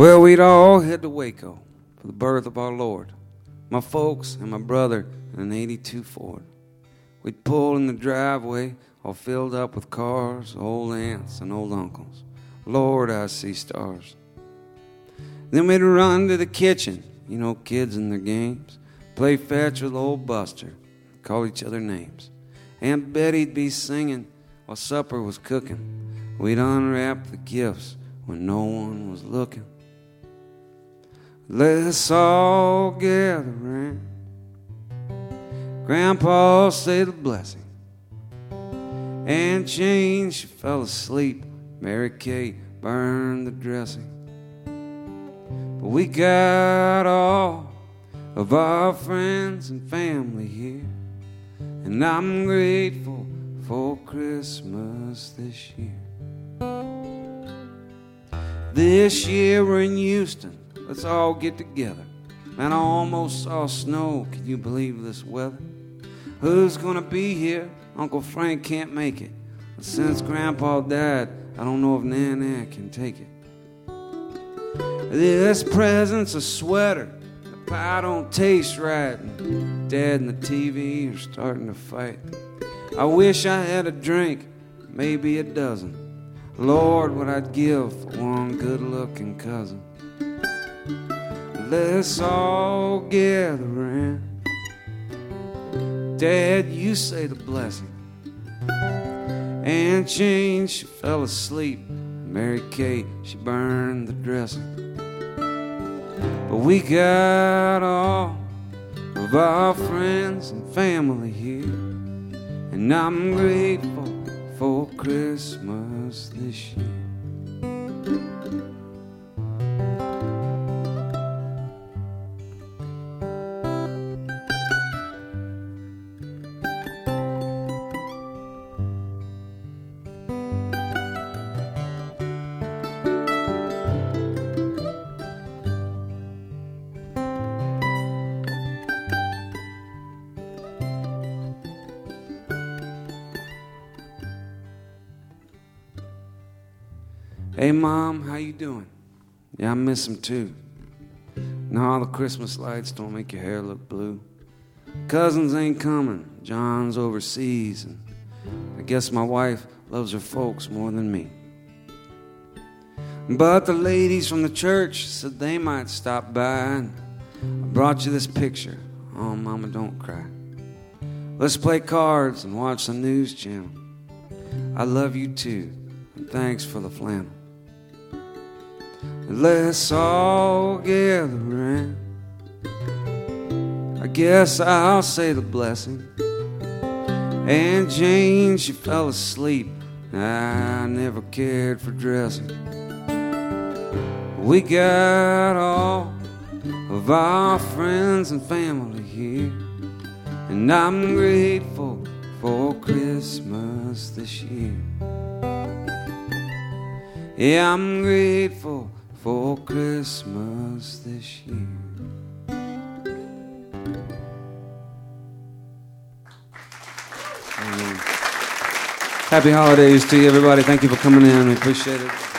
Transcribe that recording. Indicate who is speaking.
Speaker 1: Well, we'd all head to Waco for the birth of our Lord. My folks and my brother in an 82 Ford. We'd pull in the driveway, all filled up with cars, old aunts and old uncles. Lord, I see stars. Then we'd run to the kitchen, you know, kids and their games, play fetch with old Buster, call each other names. Aunt Betty'd be singing while supper was cooking. We'd unwrap the gifts when no one was looking. Let's all gather round. Grandpa say the blessing. Aunt Jane, she fell asleep. Mary Kay burned the dressing. But we got all of our friends and family here, and I'm grateful for Christmas this year. This year we're in Houston. Let's all get together. Man, I almost saw snow. Can you believe this weather? Who's gonna be here? Uncle Frank can't make it. But since Grandpa died, I don't know if Nana can take it. This present's a sweater. The pie don't taste right. And Dad and the TV are starting to fight. I wish I had a drink, maybe a dozen. Lord, what I'd give for one good-looking cousin. Let's all gather round. Dad, you say the blessing. Aunt Jane, she fell asleep. Mary Kay, she burned the dressing. But we got all of our friends and family here, and I'm grateful for Christmas this year. Hey, Mom, how you doing? Yeah, I miss him too. Now all the Christmas lights don't make your hair look blue. Cousins ain't coming, John's overseas, and I guess my wife loves her folks more than me. But the ladies from the church said they might stop by, and I brought you this picture. Oh, Mama, don't cry. Let's play cards and watch the news channel. I love you too, and thanks for the flannel. Let's all gather round. I guess I'll say the blessing. Aunt Jane, she fell asleep. I never cared for dressing. We got all of our friends and family here, and I'm grateful for Christmas this year. Yeah, I'm grateful for Christmas this year. Happy holidays to you, everybody. Thank you for coming in. We appreciate it.